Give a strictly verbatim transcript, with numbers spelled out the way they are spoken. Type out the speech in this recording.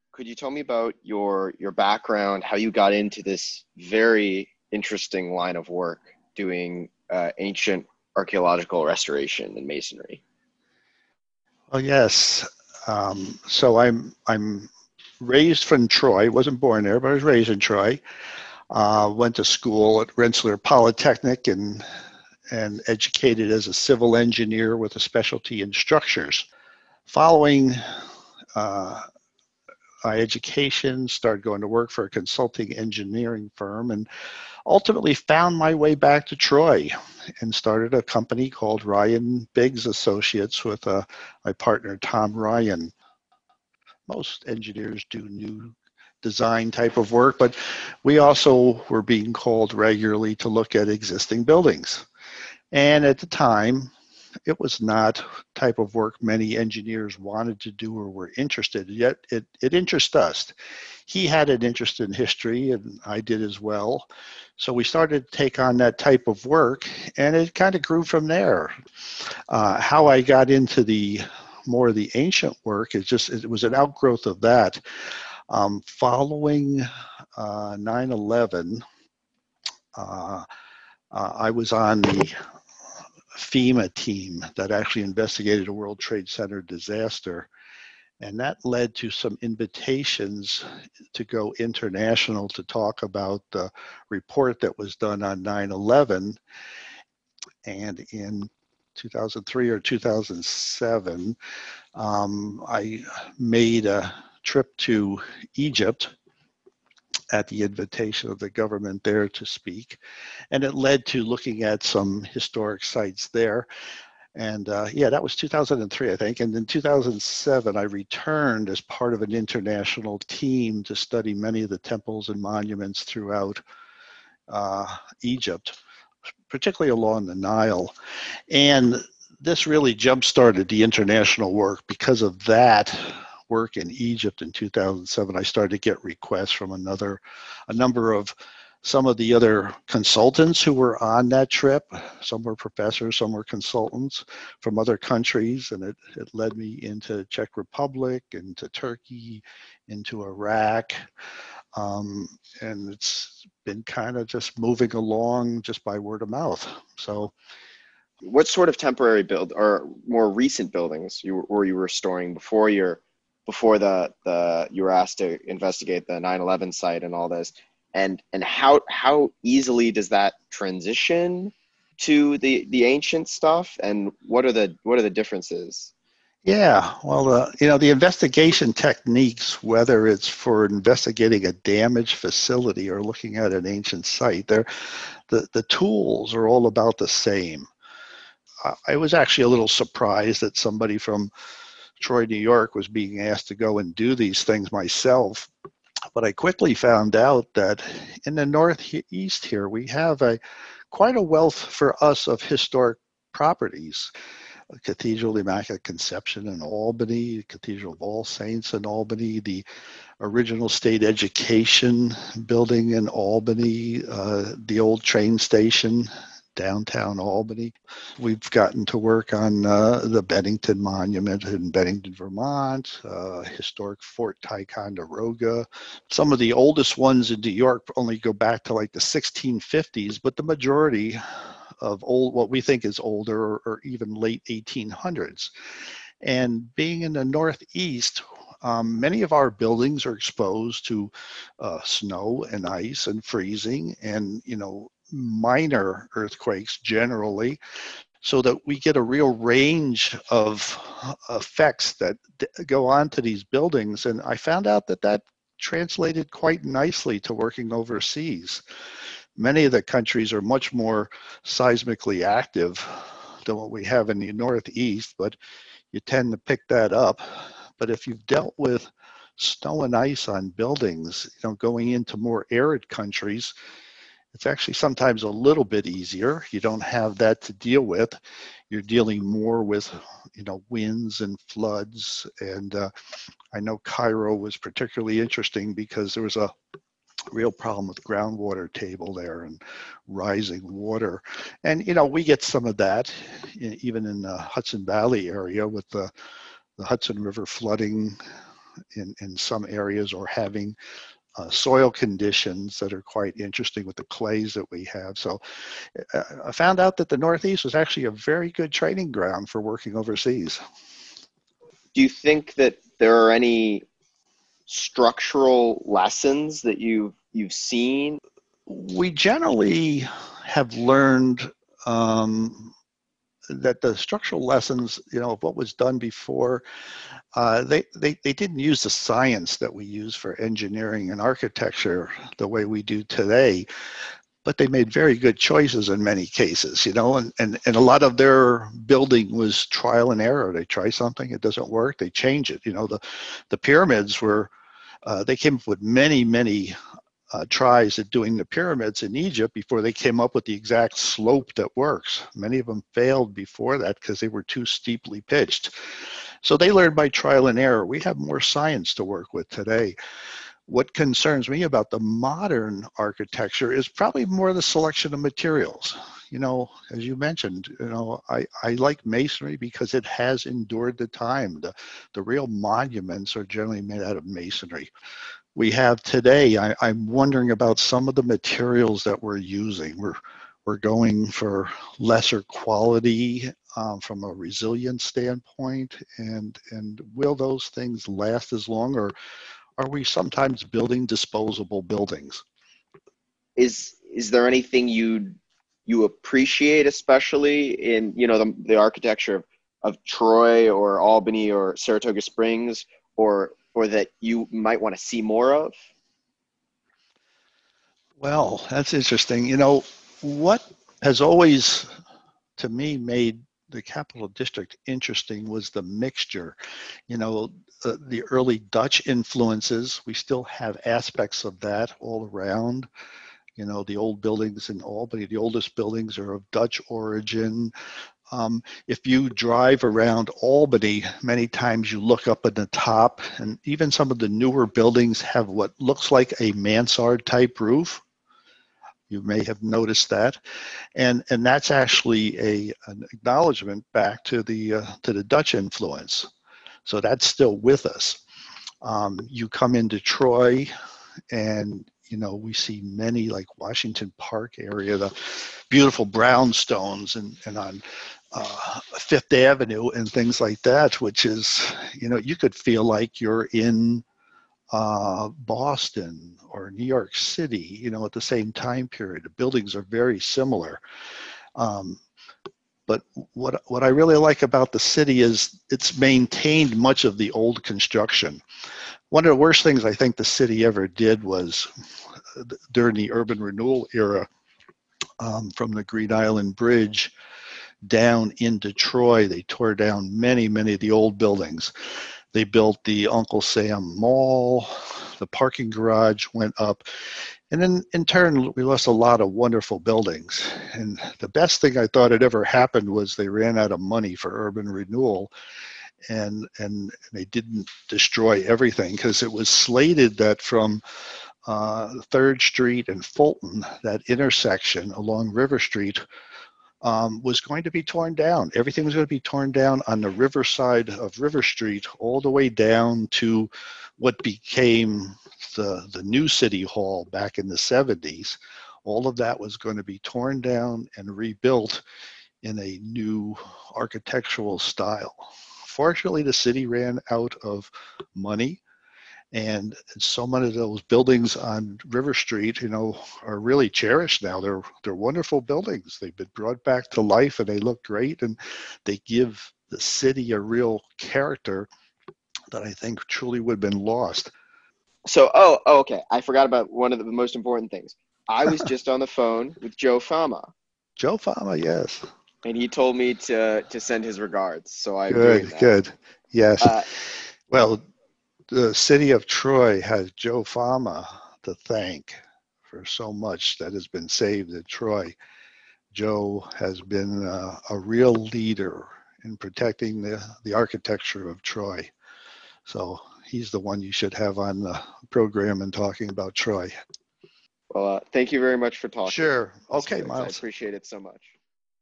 could you tell me about your your background, how you got into this very interesting line of work doing uh, ancient archaeological restoration and masonry? Well, yes. Um, so I'm I'm raised from Troy. Wasn't born there, but I was raised in Troy. Uh, went to school at Rensselaer Polytechnic and and educated as a civil engineer with a specialty in structures. Following uh, my education, started going to work for a consulting engineering firm, and ultimately found my way back to Troy and started a company called Ryan Biggs Associates with uh, my partner Tom Ryan. Most engineers do new design type of work, but we also were being called regularly to look at existing buildings. And at the time, it was not type of work many engineers wanted to do or were interested in, yet it, it interested us. He had an interest in history and I did as well. So we started to take on that type of work and it kind of grew from there. Uh, how I got into the more of the ancient work is just, it was an outgrowth of that. Um, following uh, nine eleven, uh, uh, I was on the FEMA team that actually investigated a World Trade Center disaster. And that led to some invitations to go international to talk about the report that was done on nine eleven. And in two thousand three or two thousand seven, um, I made a trip to Egypt at the invitation of the government there to speak. And it led to looking at some historic sites there. And uh, yeah, that was two thousand three, I think. And in two thousand seven, I returned as part of an international team to study many of the temples and monuments throughout uh, Egypt, particularly along the Nile. And this really jump-started the international work. Because of that work in Egypt in two thousand seven, I started to get requests from another, a number of some of the other consultants who were on that trip. Some were professors, some were consultants from other countries, and it, it led me into Czech Republic, into Turkey, into Iraq. Um, and it's been kind of just moving along just by word of mouth. So What sort of temporary build or more recent buildings you were you restoring before your before the the you were asked to investigate the nine eleven site and all this? And and how how easily does that transition to the the ancient stuff? And what are the what are the differences? yeah, well, uh, you know, the investigation techniques, whether it's for investigating a damaged facility or looking at an ancient site, they're, the, the tools are all about the same. I was actually a little surprised that somebody from Troy, New York was being asked to go and do these things myself. But I quickly found out that in the Northeast here, we have a quite a wealth for us of historic properties. Cathedral of the Immaculate Conception in Albany, Cathedral of All Saints in Albany, the original state education building in Albany, uh, the old train station downtown Albany. We've gotten to work on uh, the Bennington Monument in Bennington, Vermont, uh, historic Fort Ticonderoga. Some of the oldest ones in New York only go back to like the sixteen fifties, but the majority of old, what we think is older or, or even late eighteen hundreds. And being in the Northeast, um, many of our buildings are exposed to uh, snow and ice and freezing and, you know, minor earthquakes generally, so that we get a real range of effects that go on to these buildings. And I found out that that translated quite nicely to working overseas. Many of the countries are much more seismically active than what we have in the Northeast, but you tend to pick that up. But if you've dealt with snow and ice on buildings, you know, going into more arid countries, it's actually sometimes a little bit easier. You don't have that to deal with. You're dealing more with, you know, winds and floods. And uh, I know Cairo was particularly interesting because there was a real problem with groundwater table there and rising water. And, you know, we get some of that even in the Hudson Valley area with the, the Hudson River flooding in, in some areas, or having uh, soil conditions that are quite interesting with the clays that we have. So uh, I found out that the Northeast was actually a very good training ground for working overseas. Do you think that there are any structural lessons that you've you've seen? We generally have learned um, that the structural lessons, you know, of what was done before, uh, they, they, they didn't use the science that we use for engineering and architecture the way we do today, but they made very good choices in many cases, you know, and, and, and a lot of their building was trial and error. They try something, it doesn't work, they change it. You know, the, the pyramids were, uh, they came up with many, many Uh, tries at doing the pyramids in Egypt before they came up with the exact slope that works. Many of them failed before that because they were too steeply pitched. So they learned by trial and error. We have more science to work with today. What concerns me about the modern architecture is probably more the selection of materials. You know, as you mentioned, you know, I, I like masonry because it has endured the time. The, the real monuments are generally made out of masonry. We have today, I, I'm wondering about some of the materials that we're using. We're, we're going for lesser quality um, from a resilience standpoint, and, and will those things last as long, or are we sometimes building disposable buildings? Is is there anything you you appreciate, especially in, you know, the, the architecture of, of Troy or Albany or Saratoga Springs, or or that you might want to see more of? Well, that's interesting. You know, what has always, to me, made the Capital District interesting was the mixture. You know, uh, the early Dutch influences, we still have aspects of that all around. You know, the old buildings in Albany, the oldest buildings are of Dutch origin. Um, if you drive around Albany, many times you look up at the top, and even some of the newer buildings have what looks like a mansard type roof. You may have noticed that, and and that's actually a an acknowledgement back to the uh, to the Dutch influence. So that's still with us. Um, you come into Troy, and you know we see many, like Washington Park area, the beautiful brownstones, and and on uh, Fifth Avenue and things like that, which is, you know, you could feel like you're in uh, Boston or New York City, you know, at the same time period. The buildings are very similar. Um, but what what I really like about the city is it's maintained much of the old construction. One of the worst things I think the city ever did was during the urban renewal era, um, from the Green Island Bridge down into Troy, they tore down many, many of the old buildings. They built the Uncle Sam Mall, the parking garage went up, and then in turn, we lost a lot of wonderful buildings. And the best thing I thought had ever happened was they ran out of money for urban renewal, and and they didn't destroy everything, because it was slated that from uh, Third Street and Fulton, that intersection along River Street, um, was going to be torn down. Everything was going to be torn down on the riverside of River Street, all the way down to what became the, the new City Hall back in the seventies. All of that was going to be torn down and rebuilt in a new architectural style. Fortunately, the city ran out of money, and so many of those buildings on River Street, you know, are really cherished now. They're they're wonderful buildings. They've been brought back to life, and they look great, and they give the city a real character that I think truly would have been lost. So, oh, oh, okay. I forgot about one of the most important things. I was just on the phone with Joe Fama, Joe Fama, yes. and he told me to to send his regards. So I'm doing Good, that. good. Yes. Uh, Well, the city of Troy has Joe Fama to thank for so much that has been saved at Troy. Joe has been uh, a real leader in protecting the, the architecture of Troy. So he's the one you should have on the program and talking about Troy. well, uh, thank you very much for talking, Sure. mister Okay, Biggs. I Miles. appreciate it so much.